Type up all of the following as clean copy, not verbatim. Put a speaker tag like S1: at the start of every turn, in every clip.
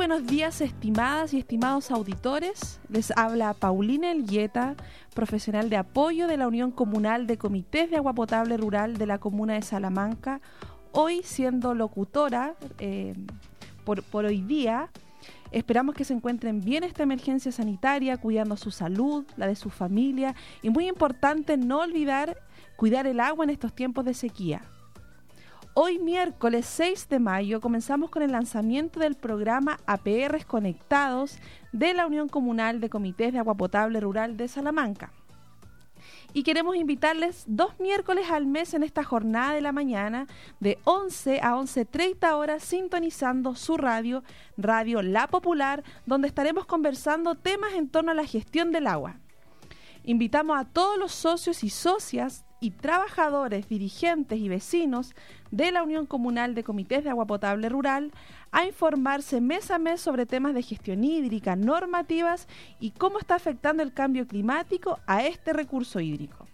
S1: buenos días, estimadas y estimados auditores. Les habla Paulina Elgueta, profesional de apoyo de la Unión Comunal de Comités de Agua Potable Rural de la Comuna de Salamanca. Hoy siendo locutora por hoy día. Esperamos que se encuentren bien esta emergencia sanitaria, cuidando su salud, la de su familia y muy importante no olvidar cuidar el agua en estos tiempos de sequía. Hoy miércoles 6 de mayo comenzamos con el lanzamiento del programa APRs Conectados de la Unión Comunal de Comités de Agua Potable Rural de Salamanca. Y queremos invitarles 2 miércoles al mes en esta jornada de la mañana de 11 a 11:30 horas sintonizando su radio La Popular, donde estaremos conversando temas en torno a la gestión del agua. Invitamos a todos los socios y socias y trabajadores, dirigentes y vecinos de la Unión Comunal de Comités de Agua Potable Rural a informarse mes a mes sobre temas de gestión hídrica, normativas y cómo está afectando el cambio climático a este recurso hídrico.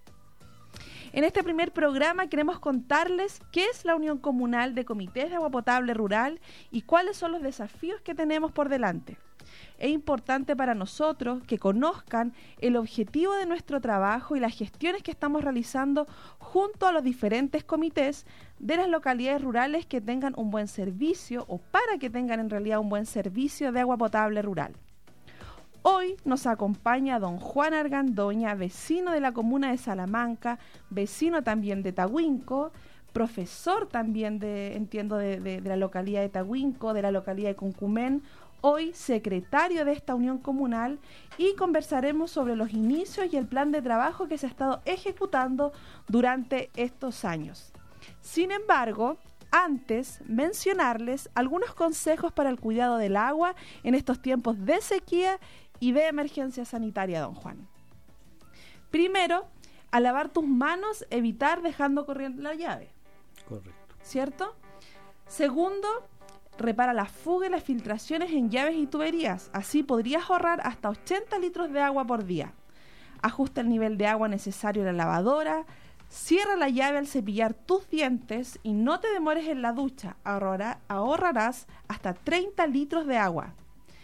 S1: En este primer programa queremos contarles qué es la Unión Comunal de Comités de Agua Potable Rural y cuáles son los desafíos que tenemos por delante. Es importante para nosotros que conozcan el objetivo de nuestro trabajo y las gestiones que estamos realizando junto a los diferentes comités de las localidades rurales que tengan un buen servicio o para que tengan en realidad un buen servicio de agua potable rural. Hoy nos acompaña don Juan Argandoña, vecino de la comuna de Salamanca, vecino también de Tahuinco, profesor también de la localidad de Tahuinco, de la localidad de Cuncumén, hoy secretario de esta unión comunal, y conversaremos sobre los inicios y el plan de trabajo que se ha estado ejecutando durante estos años. Sin embargo, antes mencionarles algunos consejos para el cuidado del agua en estos tiempos de sequía y de emergencia sanitaria, don Juan. Primero, al lavar tus manos, evitar dejando corriendo la llave.
S2: Correcto.
S1: ¿Cierto? Segundo, repara la fuga y las filtraciones en llaves y tuberías. Así podrías ahorrar hasta 80 litros de agua por día. Ajusta el nivel de agua necesario en la lavadora. Cierra la llave al cepillar tus dientes y no te demores en la ducha. Ahorrarás hasta 30 litros de agua.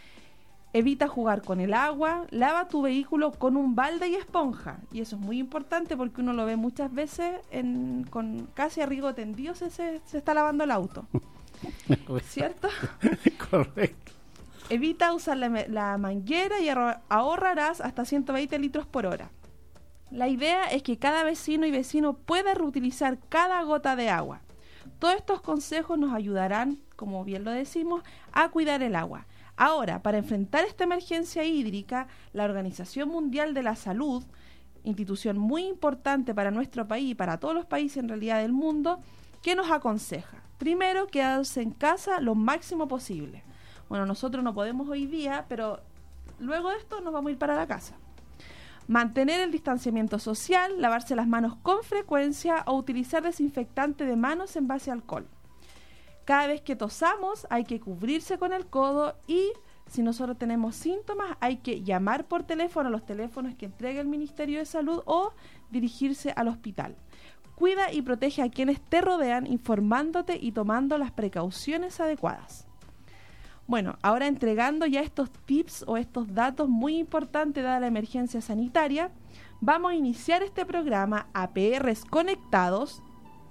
S1: Evita jugar con el agua. Lava tu vehículo con un balde y esponja. Y eso es muy importante porque uno lo ve muchas veces con casi a riego tendido se está lavando el auto. ¿Cierto?
S2: Correcto.
S1: Evita usar la manguera y ahorrarás hasta 120 litros por hora. La idea es que cada vecino y vecino pueda reutilizar cada gota de agua. Todos estos consejos nos ayudarán, como bien lo decimos, a cuidar el agua. Ahora, para enfrentar esta emergencia hídrica, la Organización Mundial de la Salud, institución muy importante para nuestro país y para todos los países en realidad del mundo, ¿qué nos aconseja? Primero, quedarse en casa lo máximo posible. Bueno, nosotros no podemos hoy día, pero luego de esto nos vamos a ir para la casa. Mantener el distanciamiento social, lavarse las manos con frecuencia o utilizar desinfectante de manos en base a alcohol. Cada vez que tosamos hay que cubrirse con el codo y si nosotros tenemos síntomas hay que llamar por teléfono a los teléfonos que entrega el Ministerio de Salud o dirigirse al hospital. Cuida y protege a quienes te rodean informándote y tomando las precauciones adecuadas. Bueno, ahora entregando ya estos tips o estos datos muy importantes dada la emergencia sanitaria, vamos a iniciar este programa APRs Conectados,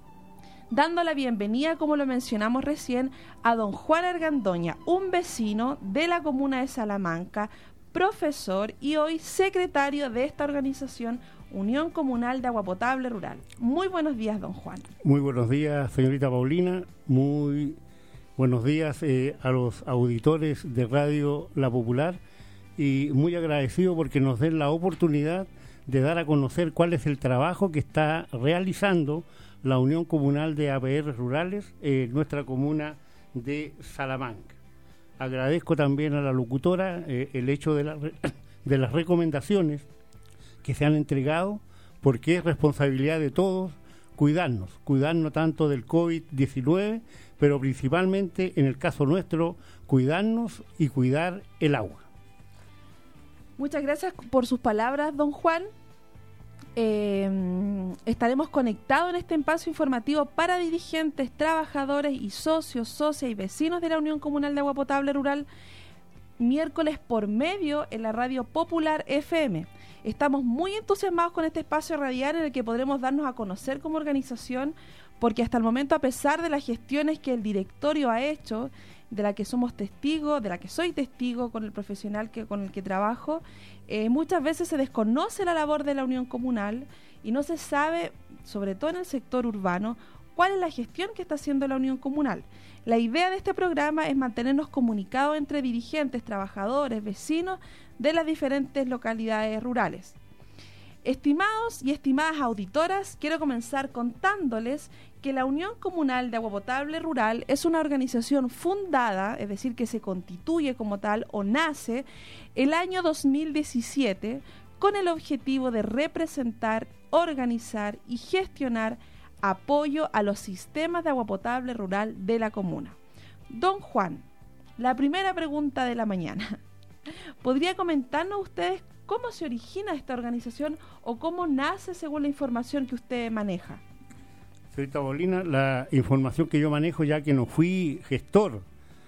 S1: dando la bienvenida, como lo mencionamos recién, a don Juan Argandoña, un vecino de la comuna de Salamanca, profesor y hoy secretario de esta organización Unión Comunal de Agua Potable Rural. Muy buenos días, don Juan.
S2: Muy buenos días, señorita Paulina. Muy buenos días a los auditores de Radio La Popular y muy agradecido porque nos den la oportunidad de dar a conocer cuál es el trabajo que está realizando la Unión Comunal de APR Rurales en nuestra comuna de Salamanca. Agradezco también a la locutora el hecho de las recomendaciones que se han entregado, porque es responsabilidad de todos cuidarnos tanto del COVID-19, pero principalmente en el caso nuestro, cuidarnos y cuidar el agua. Muchas gracias por sus palabras, don Juan.
S1: Estaremos conectados en este espacio informativo para dirigentes, trabajadores y socios, socias y vecinos de la Unión Comunal de Agua Potable Rural, miércoles por medio en la Radio Popular FM. Estamos muy entusiasmados con este espacio radial en el que podremos darnos a conocer como organización, porque hasta el momento, a pesar de las gestiones que el directorio ha hecho, de la que somos testigos, de la que soy testigo con el profesional con el que trabajo, muchas veces se desconoce la labor de la Unión Comunal y no se sabe, sobre todo en el sector urbano, cuál es la gestión que está haciendo la Unión Comunal. La idea de este programa es mantenernos comunicados entre dirigentes, trabajadores, vecinos de las diferentes localidades rurales. Estimados y estimadas auditoras, quiero comenzar contándoles que la Unión Comunal de Agua Potable Rural es una organización fundada, es decir, que se constituye como tal o nace el año 2017 con el objetivo de representar, organizar y gestionar apoyo a los sistemas de agua potable rural de la comuna. Don Juan, la primera pregunta de la mañana. ¿Podría comentarnos ustedes cómo se origina esta organización o cómo nace según la información que usted maneja?
S2: Señorita Paulina, la información que yo manejo, ya que no fui gestor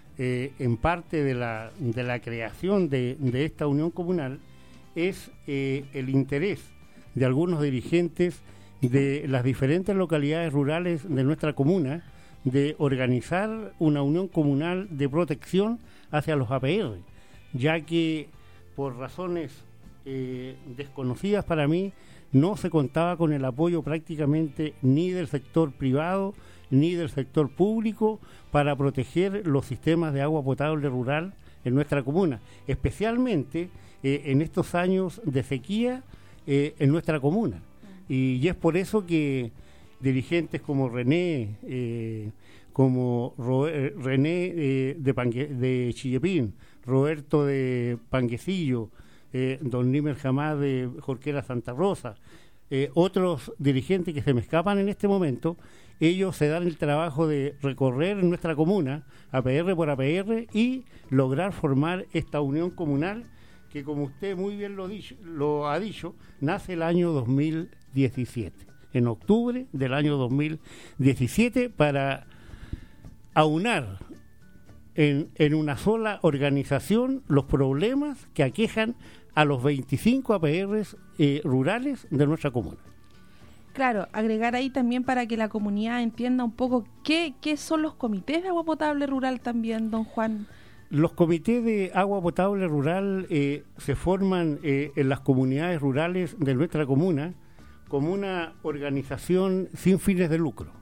S2: en parte de la creación de esta unión comunal, es el interés de algunos dirigentes de las diferentes localidades rurales de nuestra comuna de organizar una unión comunal de protección hacia los APR, ya que por razones desconocidas para mí no se contaba con el apoyo prácticamente ni del sector privado ni del sector público para proteger los sistemas de agua potable rural en nuestra comuna, especialmente en estos años de sequía en nuestra comuna. Y es por eso que dirigentes como René de Chillepín, Roberto de Panguecillo, don Nimer Jamás de Jorquera Santa Rosa, otros dirigentes que se me escapan en este momento, ellos se dan el trabajo de recorrer en nuestra comuna, APR por APR, y lograr formar esta unión comunal que, como usted muy bien lo ha dicho, nace el año 2017, en octubre del año 2017, para aunar en una sola organización los problemas que aquejan a los 25 APRs rurales de nuestra comuna.
S1: Claro, agregar ahí también para que la comunidad entienda un poco qué son los comités de agua potable rural también, don Juan.
S2: Los comités de agua potable rural se forman en las comunidades rurales de nuestra comuna como una organización sin fines de lucro.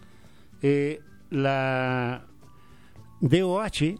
S2: La DOH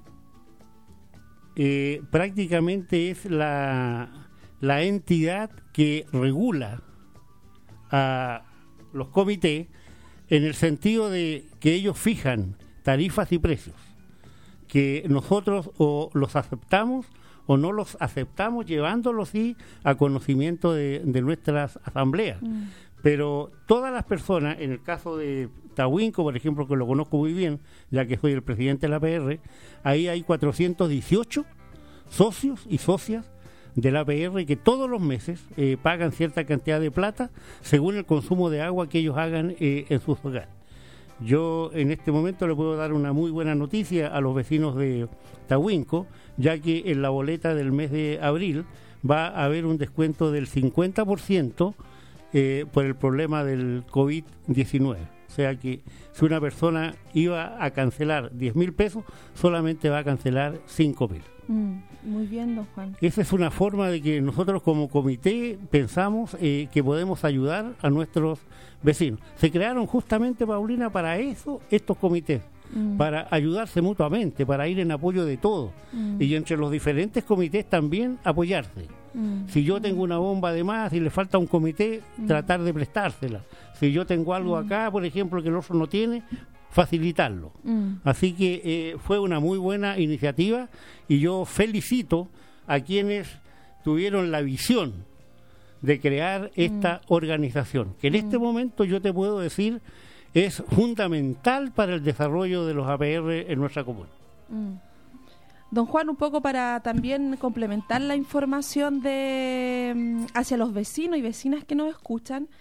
S2: prácticamente es la entidad que regula a los comités en el sentido de que ellos fijan tarifas y precios, que nosotros o los aceptamos o no los aceptamos, llevándolos sí a conocimiento de nuestras asambleas. Pero todas las personas, en el caso de Tahuinco, por ejemplo, que lo conozco muy bien, ya que soy el presidente de la APR, ahí hay 418 socios y socias de la APR que todos los meses pagan cierta cantidad de plata según el consumo de agua que ellos hagan en sus hogares. Yo en este momento le puedo dar una muy buena noticia a los vecinos de Tahuinco, ya que en la boleta del mes de abril va a haber un descuento del 50% por el problema del COVID-19. O sea que si una persona iba a cancelar 10.000 pesos, solamente va a cancelar 5.000.
S1: Muy bien, don Juan.
S2: Esa es una forma de que nosotros como comité pensamos que podemos ayudar a nuestros vecinos. Se crearon justamente, Paulina, para eso estos comités, para ayudarse mutuamente, para ir en apoyo de todos. Y entre los diferentes comités también apoyarse. Si yo tengo una bomba de más y le falta un comité, tratar de prestársela. Si yo tengo algo acá, por ejemplo, que el otro no tiene, facilitarlo. Así que fue una muy buena iniciativa y yo felicito a quienes tuvieron la visión de crear esta organización, que en este momento yo te puedo decir es fundamental para el desarrollo de los APR en nuestra comuna.
S1: Don Juan, un poco para también complementar la información hacia los vecinos y vecinas que nos escuchan,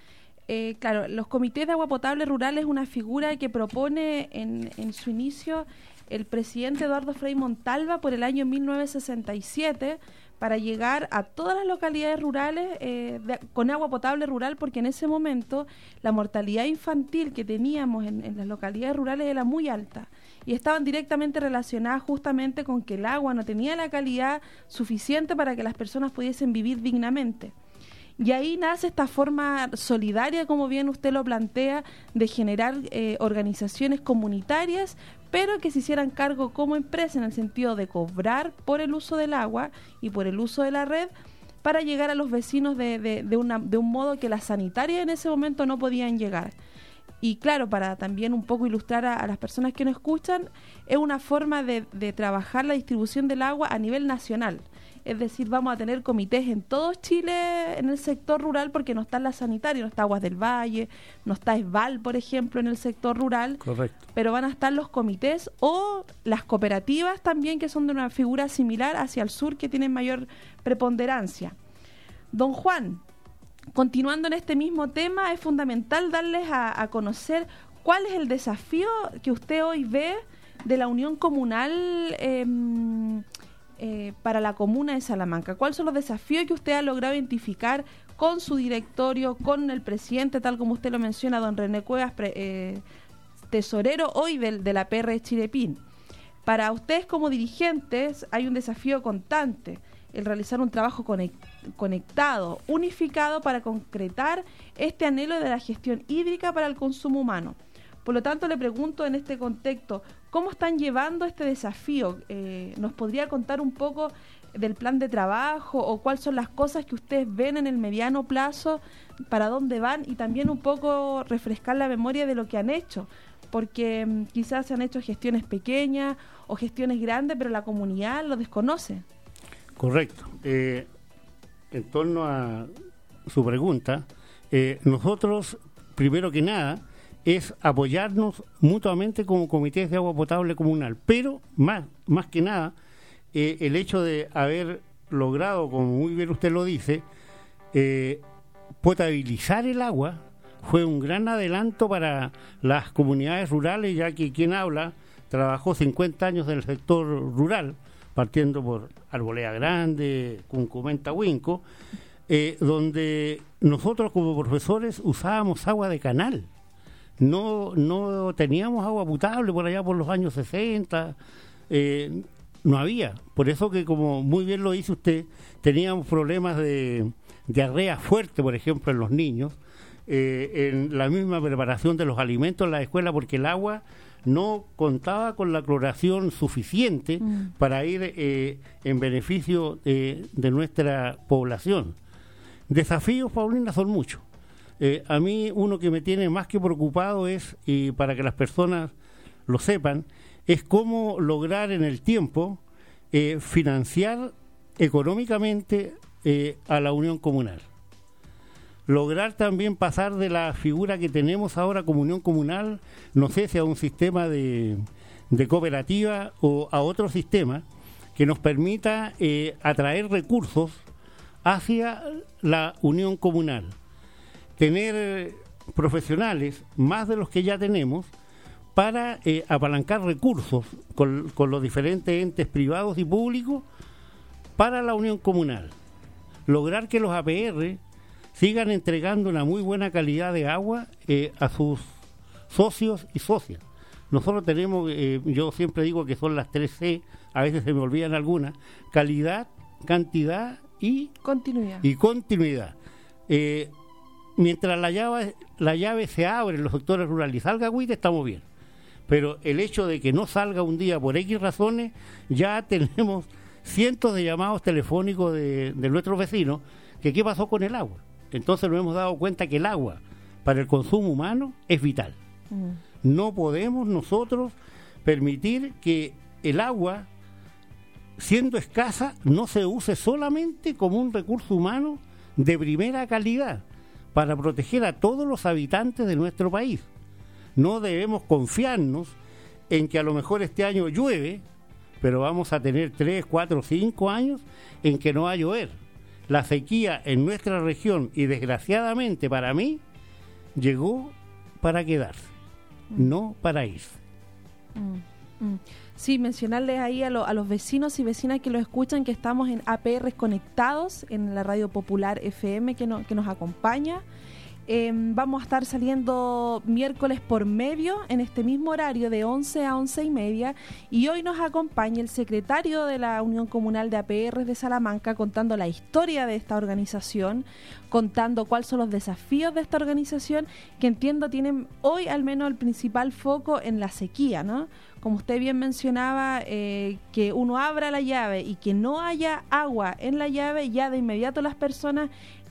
S1: Claro, los comités de agua potable rural es una figura que propone en su inicio el presidente Eduardo Frei Montalva por el año 1967 para llegar a todas las localidades rurales con agua potable rural, porque en ese momento la mortalidad infantil que teníamos en las localidades rurales era muy alta y estaban directamente relacionadas justamente con que el agua no tenía la calidad suficiente para que las personas pudiesen vivir dignamente. Y ahí nace esta forma solidaria, como bien usted lo plantea, de generar organizaciones comunitarias, pero que se hicieran cargo como empresa en el sentido de cobrar por el uso del agua y por el uso de la red para llegar a los vecinos de un modo que las sanitarias en ese momento no podían llegar. Y claro, para también un poco ilustrar a las personas que nos escuchan, es una forma de trabajar la distribución del agua a nivel nacional. Es decir, vamos a tener comités en todo Chile en el sector rural porque no está la sanitaria, no está Aguas del Valle, no está ESVAL, por ejemplo, en el sector rural.
S2: Correcto.
S1: Pero van a estar los comités o las cooperativas también, que son de una figura similar hacia el sur, que tienen mayor preponderancia. Don Juan, continuando en este mismo tema, es fundamental darles a conocer cuál es el desafío que usted hoy ve de la unión comunal para la comuna de Salamanca. ¿Cuáles son los desafíos que usted ha logrado identificar con su directorio, con el presidente, tal como usted lo menciona, don René Cuevas, tesorero hoy de la PR Chirepín? Para ustedes como dirigentes hay un desafío constante, el realizar un trabajo conectado, unificado para concretar este anhelo de la gestión hídrica para el consumo humano. Por lo tanto, le pregunto en este contexto, ¿cómo están llevando este desafío? ¿Nos podría contar un poco del plan de trabajo o cuáles son las cosas que ustedes ven en el mediano plazo, para dónde van, y también un poco refrescar la memoria de lo que han hecho? Porque quizás se han hecho gestiones pequeñas o gestiones grandes, pero la comunidad lo desconoce.
S2: Correcto. En torno a su pregunta, nosotros, primero que nada, es apoyarnos mutuamente como comités de agua potable comunal, pero más que nada, el hecho de haber logrado, como muy bien usted lo dice, potabilizar el agua fue un gran adelanto para las comunidades rurales, ya que quien habla trabajó 50 años en el sector rural, partiendo por Arboleda Grande, Cuncumenta, Huinco, donde nosotros como profesores usábamos agua de canal. No teníamos agua potable por allá por los años 60, no había. Por eso que, como muy bien lo dice usted, teníamos problemas de diarrea fuerte, por ejemplo, en los niños, en la misma preparación de los alimentos en la escuela, porque el agua no contaba con la cloración suficiente para ir en beneficio de nuestra población. Desafíos, Paulina, son muchos. A mí uno que me tiene más que preocupado es, y para que las personas lo sepan, es cómo lograr en el tiempo financiar económicamente a la unión comunal. Lograr también pasar de la figura que tenemos ahora como unión comunal, no sé si a un sistema de cooperativa o a otro sistema que nos permita atraer recursos hacia la unión comunal. Tener profesionales, más de los que ya tenemos, para apalancar recursos con los diferentes entes privados y públicos para la unión comunal. Lograr que los APR sigan entregando una muy buena calidad de agua a sus socios y socias. Nosotros tenemos, yo siempre digo que son las 3C, a veces se me olvidan algunas: calidad, cantidad y continuidad. Mientras la llave se abre en los sectores rurales y salga agüita, estamos bien. Pero el hecho de que no salga un día por X razones, ya tenemos cientos de llamados telefónicos de nuestros vecinos que qué pasó con el agua. Entonces nos hemos dado cuenta que el agua para el consumo humano es vital. No podemos nosotros permitir que el agua, siendo escasa, no se use solamente como un recurso humano de primera calidad para proteger a todos los habitantes de nuestro país. No debemos confiarnos en que a lo mejor este año llueve, pero vamos a tener 3, 4, 5 años en que no va a llover. La sequía en nuestra región, y desgraciadamente para mí, llegó para quedarse, no para irse.
S1: Sí, mencionarles ahí a los vecinos y vecinas que lo escuchan que estamos en APR Conectados, en la Radio Popular FM que nos acompaña. Vamos a estar saliendo miércoles por medio en este mismo horario de 11 a 11:30, y hoy nos acompaña el secretario de la Unión Comunal de APR de Salamanca contando la historia de esta organización, contando cuáles son los desafíos de esta organización, que entiendo tienen hoy al menos el principal foco en la sequía, ¿no? Como usted bien mencionaba, que uno abra la llave y que no haya agua en la llave, ya de inmediato las personas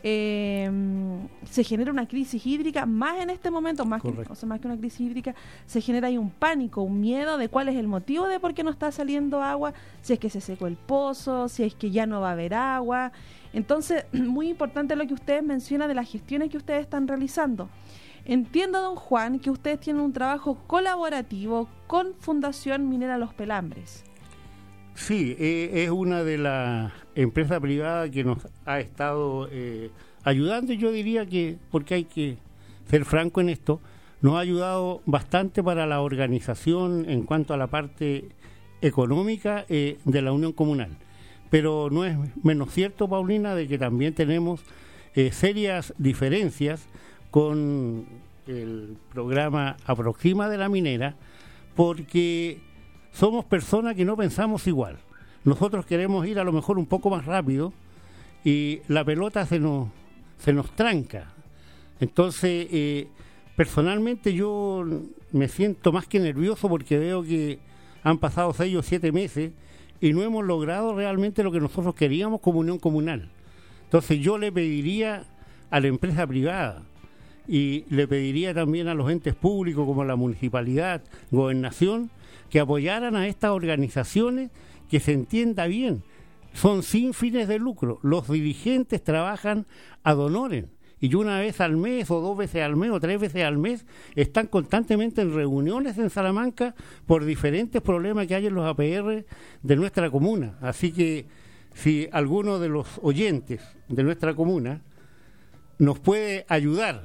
S1: se genera una crisis hídrica, más en este momento, más que una crisis hídrica, se genera ahí un pánico, un miedo de cuál es el motivo de por qué no está saliendo agua, si es que se secó el pozo, si es que ya no va a haber agua. Entonces, muy importante lo que ustedes mencionan de las gestiones que ustedes están realizando. Entiendo, don Juan, que ustedes tienen un trabajo colaborativo con Fundación Minera Los Pelambres.
S2: Sí, es una de las empresas privadas que nos ha estado ayudando, yo diría que, porque hay que ser franco en esto, nos ha ayudado bastante para la organización en cuanto a la parte económica de la Unión Comunal. Pero no es menos cierto, Paulina, de que también tenemos serias diferencias con el programa Aproxima de la Minera, porque somos personas que no pensamos igual. Nosotros queremos ir a lo mejor un poco más rápido y la pelota se nos tranca. Entonces, personalmente yo me siento más que nervioso porque veo que han pasado 6 o 7 meses y no hemos logrado realmente lo que nosotros queríamos como Unión Comunal. Entonces yo le pediría a la empresa privada y le pediría también a los entes públicos como la municipalidad, gobernación, que apoyaran a estas organizaciones, que se entienda bien, son sin fines de lucro, los dirigentes trabajan ad honorem, y una vez al mes, o 2 veces al mes, o 3 veces al mes, están constantemente en reuniones en Salamanca por diferentes problemas que hay en los APR de nuestra comuna. Así que si alguno de los oyentes de nuestra comuna nos puede ayudar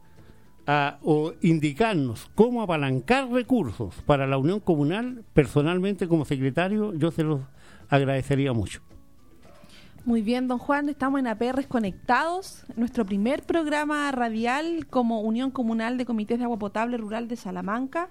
S2: o indicarnos cómo apalancar recursos para la Unión Comunal, personalmente como secretario yo se los agradecería mucho.
S1: Muy bien, don Juan, estamos en APR Conectados, nuestro primer programa radial como Unión Comunal de Comités de Agua Potable Rural de Salamanca.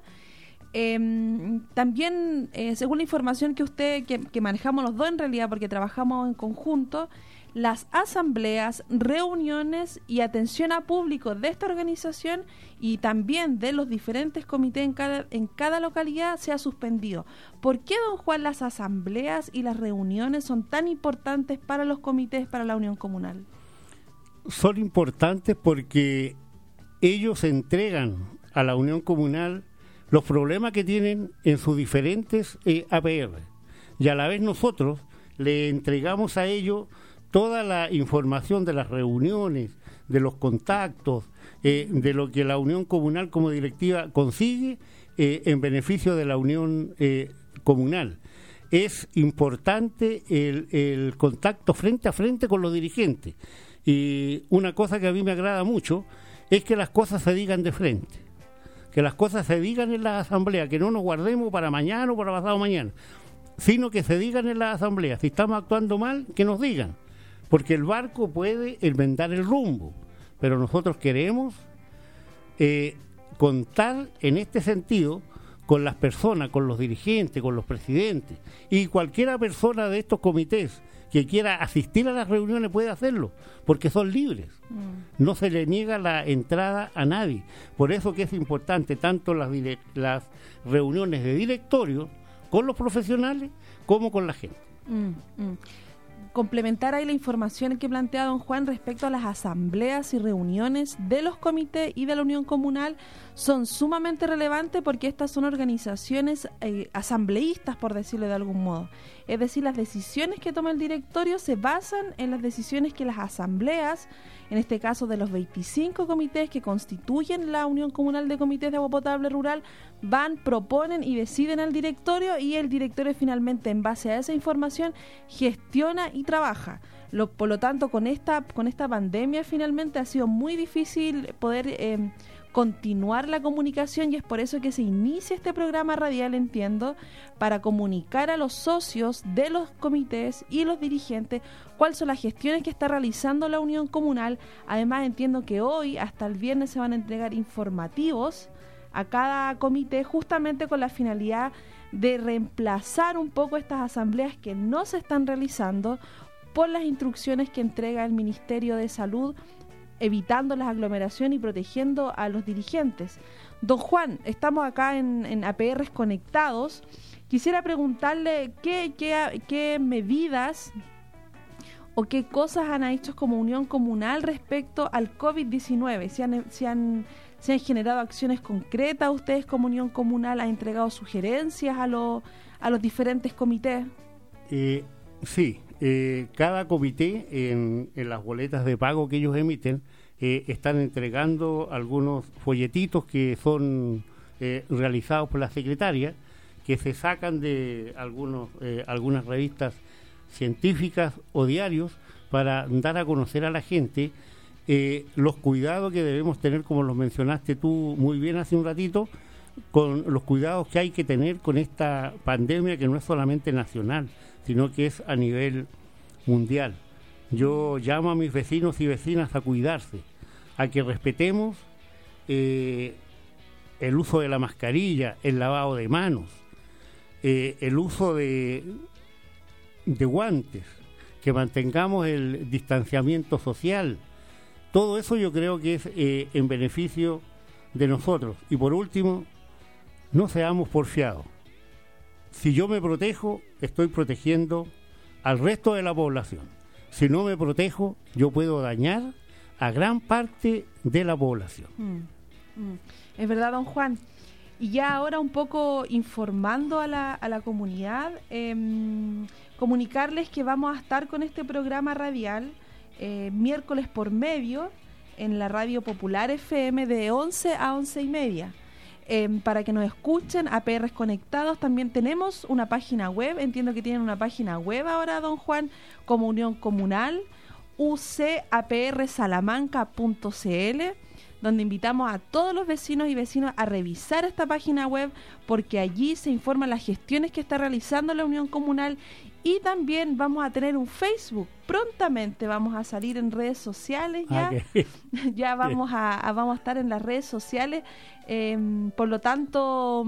S1: También, según la información que manejamos los dos en realidad, porque trabajamos en conjunto, las asambleas, reuniones y atención a público de esta organización y también de los diferentes comités en cada localidad se ha suspendido. ¿Por qué, don Juan, las asambleas y las reuniones son tan importantes para los comités, para la Unión Comunal?
S2: Son importantes porque ellos entregan a la Unión Comunal los problemas que tienen en sus diferentes APR, y a la vez nosotros le entregamos a ellos toda la información de las reuniones, de los contactos, de lo que la Unión Comunal como directiva consigue en beneficio de la Unión Comunal. Es importante el contacto frente a frente con los dirigentes. Y una cosa que a mí me agrada mucho es que las cosas se digan de frente, que las cosas se digan en la asamblea, que no nos guardemos para mañana o para pasado mañana, sino que se digan en la asamblea. Si estamos actuando mal, que nos digan, porque el barco puede enmendar el rumbo, pero nosotros queremos contar en este sentido con las personas, con los dirigentes, con los presidentes, y cualquiera persona de estos comités que quiera asistir a las reuniones puede hacerlo, porque son libres. No se le niega la entrada a nadie. Por eso que es importante tanto las reuniones de directorio con los profesionales como con la gente.
S1: Complementar ahí la información que plantea don Juan respecto a las asambleas y reuniones de los comités y de la Unión Comunal son sumamente relevantes porque estas son organizaciones asambleístas, por decirlo de algún modo. Es decir, las decisiones que toma el directorio se basan en las decisiones que las asambleas, en este caso de los 25 comités que constituyen la Unión Comunal de Comités de Agua Potable Rural, proponen y deciden al directorio, y el directorio finalmente, en base a esa información, gestiona y trabaja. Por lo tanto, con esta pandemia finalmente ha sido muy difícil poder continuar la comunicación, y es por eso que se inicia este programa radial, entiendo, para comunicar a los socios de los comités y los dirigentes cuáles son las gestiones que está realizando la Unión Comunal. Además, entiendo que hoy hasta el viernes se van a entregar informativos a cada comité, justamente con la finalidad de reemplazar un poco estas asambleas que no se están realizando por las instrucciones que entrega el Ministerio de Salud, evitando las aglomeraciones y protegiendo a los dirigentes. Don Juan, estamos acá en APRs Conectados. Quisiera preguntarle qué medidas o qué cosas han hecho como Unión Comunal respecto al COVID-19. ¿Se han generado acciones concretas? ¿Ustedes como Unión Comunal han entregado sugerencias a los diferentes comités?
S2: Sí. Cada comité en las boletas de pago que ellos emiten están entregando algunos folletitos que son realizados por la secretaria, que se sacan de algunas revistas científicas o diarios para dar a conocer a la gente los cuidados que debemos tener, como los mencionaste tú muy bien hace un ratito, con los cuidados que hay que tener con esta pandemia, que no es solamente nacional, sino que es a nivel mundial. Yo llamo a mis vecinos y vecinas a cuidarse, a que respetemos el uso de la mascarilla, el lavado de manos, el uso de guantes, que mantengamos el distanciamiento social. Todo eso yo creo que es en beneficio de nosotros. Y por último, no seamos porfiados. Si yo me protejo, estoy protegiendo al resto de la población. Si no me protejo, yo puedo dañar a gran parte de la población.
S1: Es verdad, don Juan. Y ya ahora un poco informando a la comunidad, comunicarles que vamos a estar con este programa radial miércoles por medio en la Radio Popular FM de 11 a 11:30. Para que nos escuchen, APRs Conectados. También tenemos una página web, entiendo que tienen una página web ahora, don Juan, como Unión Comunal, ucaprSalamanca.cl, donde invitamos a todos los vecinos y vecinas a revisar esta página web, porque allí se informan las gestiones que está realizando la Unión Comunal. Y también vamos a tener un Facebook. Prontamente vamos a salir en redes sociales ya. Ya vamos a estar en las redes sociales. Por lo tanto,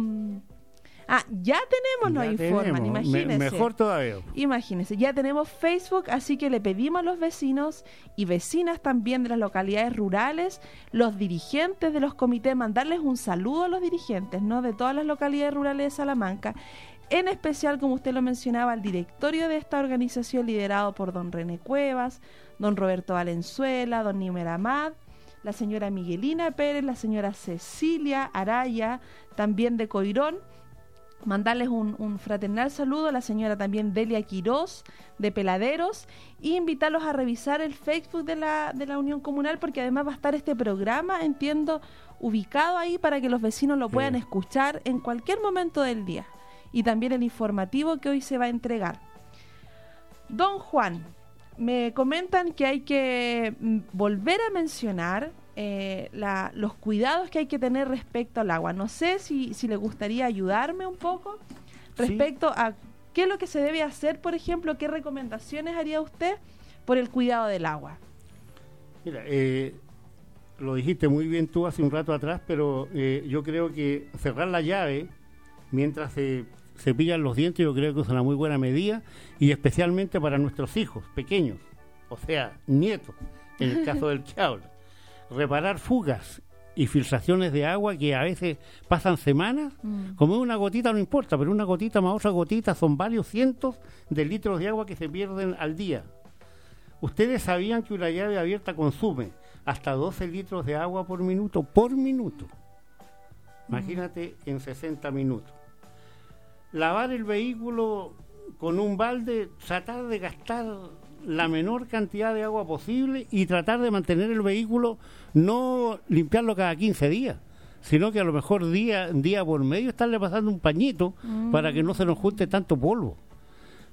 S1: ya tenemos, nos informan, imagínense.
S2: Mejor todavía.
S1: Imagínense, ya tenemos Facebook, así que le pedimos a los vecinos y vecinas también de las localidades rurales, los dirigentes de los comités, mandarles un saludo a los dirigentes, ¿no?, de todas las localidades rurales de Salamanca. En especial, como usted lo mencionaba, al directorio de esta organización liderado por don René Cuevas, don Roberto Valenzuela, don Nimer Amad, la señora Miguelina Pérez, la señora Cecilia Araya, también de Coirón. Mandarles un fraternal saludo a la señora también Delia Quirós, de Peladeros, y invitarlos a revisar el Facebook de la Unión Comunal, porque además va a estar este programa, entiendo, ubicado ahí para que los vecinos lo puedan escuchar en cualquier momento del día. Y también el informativo que hoy se va a entregar. Don Juan, me comentan que hay que volver a mencionar los cuidados que hay que tener respecto al agua. No sé si le gustaría ayudarme un poco respecto a qué es lo que se debe hacer, por ejemplo, qué recomendaciones haría usted por el cuidado del agua.
S2: Mira, lo dijiste muy bien tú hace un rato atrás, pero yo creo que cerrar la llave mientras se cepillan los dientes, yo creo que es una muy buena medida, y especialmente para nuestros hijos pequeños, o sea, nietos, en el caso del que habla. Reparar fugas y filtraciones de agua que a veces pasan semanas, como una gotita no importa, pero una gotita más otra gotita son varios cientos de litros de agua que se pierden al día. ¿Ustedes sabían que una llave abierta consume hasta 12 litros de agua por minuto? Por minuto. Imagínate en 60 minutos. Lavar el vehículo con un balde, tratar de gastar la menor cantidad de agua posible y tratar de mantener el vehículo, no limpiarlo cada 15 días, sino que a lo mejor día por medio estarle pasando un pañito para que no se nos junte tanto polvo.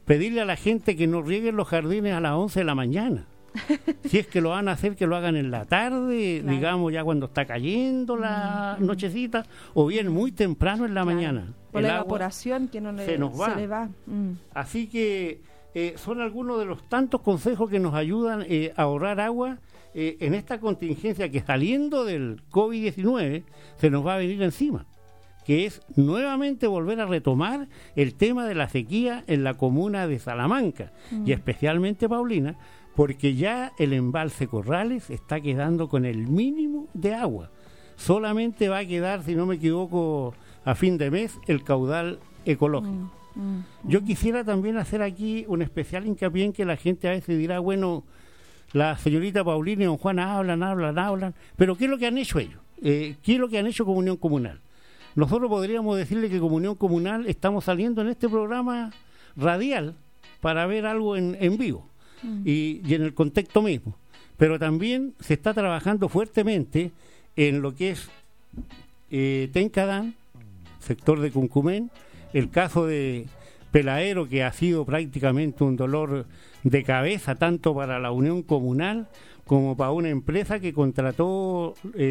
S2: pedirle a la gente que no rieguen los jardines a las 11 de la mañana. Si es que lo van a hacer, que lo hagan en la tarde, claro, digamos ya cuando está cayendo la nochecita, o bien muy temprano en la mañana.
S1: Por la evaporación que no
S2: se le va. Así que son algunos de los tantos consejos que nos ayudan a ahorrar agua en esta contingencia que, saliendo del COVID-19, se nos va a venir encima, que es nuevamente volver a retomar el tema de la sequía en la comuna de Salamanca, y especialmente Paulina, porque ya el embalse Corrales está quedando con el mínimo de agua. Solamente va a quedar, si no me equivoco, a fin de mes, el caudal ecológico. Yo quisiera también hacer aquí un especial hincapié en que la gente a veces dirá, bueno, la señorita Paulina y don Juan hablan, pero ¿qué es lo que han hecho ellos? ¿Qué es lo que han hecho Comunión Comunal? Nosotros podríamos decirle que Comunión Comunal estamos saliendo en este programa radial para ver algo en vivo. Y en el contexto mismo, pero también se está trabajando fuertemente en lo que es Tencadán, sector de Cuncumén, el caso de Pelaero, que ha sido prácticamente un dolor de cabeza tanto para la Unión Comunal como para una empresa que contrató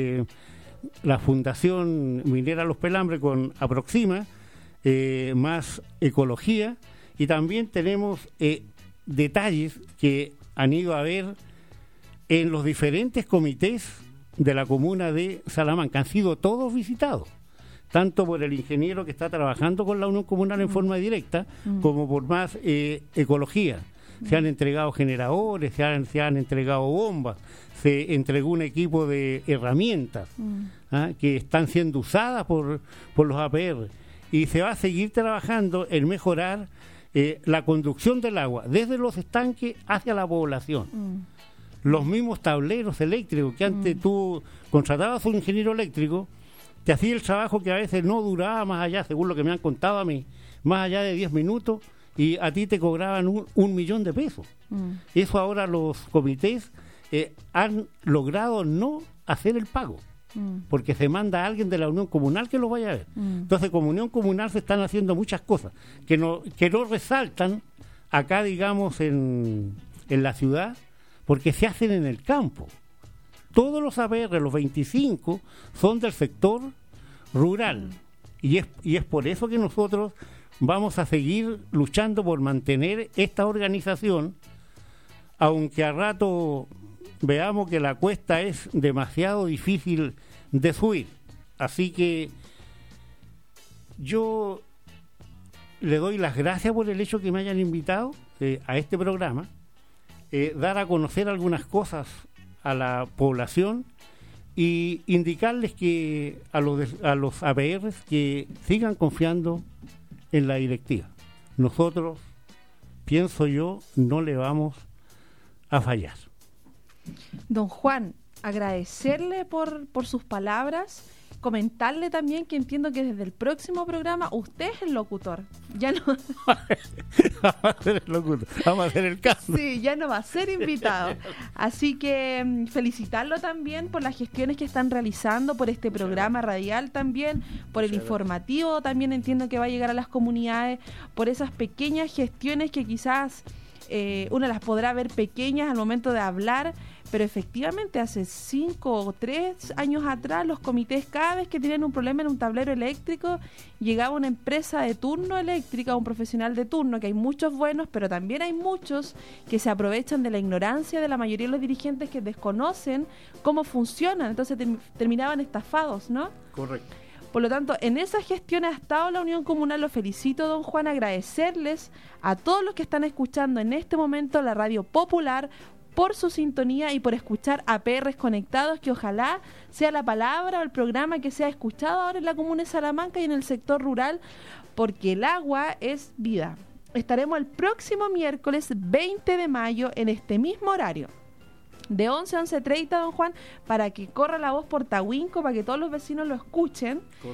S2: la Fundación Minera Los Pelambres con Aproxima, más ecología, y también tenemos detalles que han ido a ver en los diferentes comités de la comuna de Salamanca. Han sido todos visitados, tanto por el ingeniero que está trabajando con la Unión Comunal en forma directa, como por más ecología. Se han entregado generadores, se han entregado bombas, se entregó un equipo de herramientas que están siendo usadas por los APR, y se va a seguir trabajando en mejorar la conducción del agua desde los estanques hacia la población. Los mismos tableros eléctricos que antes tú contratabas a un ingeniero eléctrico, te hacía el trabajo que a veces no duraba más allá, según lo que me han contado a mí, más allá de 10 minutos, y a ti te cobraban un millón de pesos. Eso ahora los comités han logrado no hacer el pago, porque se manda a alguien de la Unión Comunal que lo vaya a ver. Entonces, como Unión Comunal se están haciendo muchas cosas que no resaltan acá, digamos, en la ciudad, porque se hacen en el campo. Todos los APR, los 25, son del sector rural, y es por eso que nosotros vamos a seguir luchando por mantener esta organización, aunque a rato veamos que la cuesta es demasiado difícil de subir. Así que yo le doy las gracias por el hecho que me hayan invitado a este programa, dar a conocer algunas cosas a la población y indicarles que a los APRs que sigan confiando en la directiva. Nosotros, pienso yo, no le vamos a fallar.
S1: Don Juan, agradecerle por sus palabras, comentarle también que entiendo que desde el próximo programa usted es el locutor. Ya no
S2: vamos a ser el locutor, vamos a hacer el caso.
S1: Sí, ya no va a ser invitado. Así que felicitarlo también por las gestiones que están realizando, por este programa radial también, por el informativo también entiendo que va a llegar a las comunidades, por esas pequeñas gestiones que quizás uno las podrá ver pequeñas al momento de hablar, pero efectivamente hace 5 o 3 años atrás los comités, cada vez que tenían un problema en un tablero eléctrico, llegaba una empresa de turno eléctrica, un profesional de turno, que hay muchos buenos, pero también hay muchos que se aprovechan de la ignorancia de la mayoría de los dirigentes que desconocen cómo funcionan, entonces terminaban estafados, ¿no?
S2: Correcto.
S1: Por lo tanto, en esa gestión ha estado la Unión Comunal. Lo felicito, don Juan, agradecerles a todos los que están escuchando en este momento la Radio Popular por su sintonía y por escuchar APRs Conectados, que ojalá sea la palabra o el programa que sea escuchado ahora en la comuna de Salamanca y en el sector rural, porque el agua es vida. Estaremos el próximo miércoles 20 de mayo en este mismo horario, de 11 a 11:30, don Juan, para que corra la voz por Tahuinco, para que todos los vecinos lo escuchen.
S2: Correcto.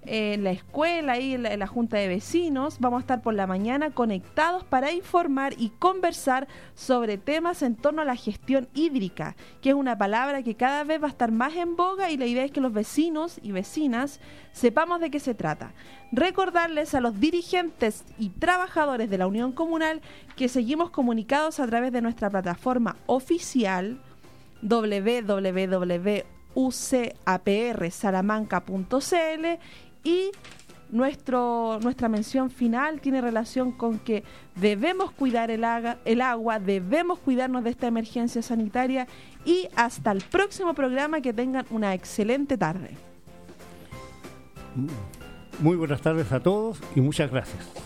S1: en la escuela y en la junta de vecinos. Vamos a estar por la mañana conectados para informar y conversar sobre temas en torno a la gestión hídrica, que es una palabra que cada vez va a estar más en boga, y la idea es que los vecinos y vecinas sepamos de qué se trata. Recordarles a los dirigentes y trabajadores de la Unión Comunal que seguimos comunicados a través de nuestra plataforma oficial www.ucaprSalamanca.cl, y nuestra mención final tiene relación con que debemos cuidar el agua, debemos cuidarnos de esta emergencia sanitaria, y hasta el próximo programa, que tengan una excelente tarde.
S2: Muy buenas tardes a todos y muchas gracias.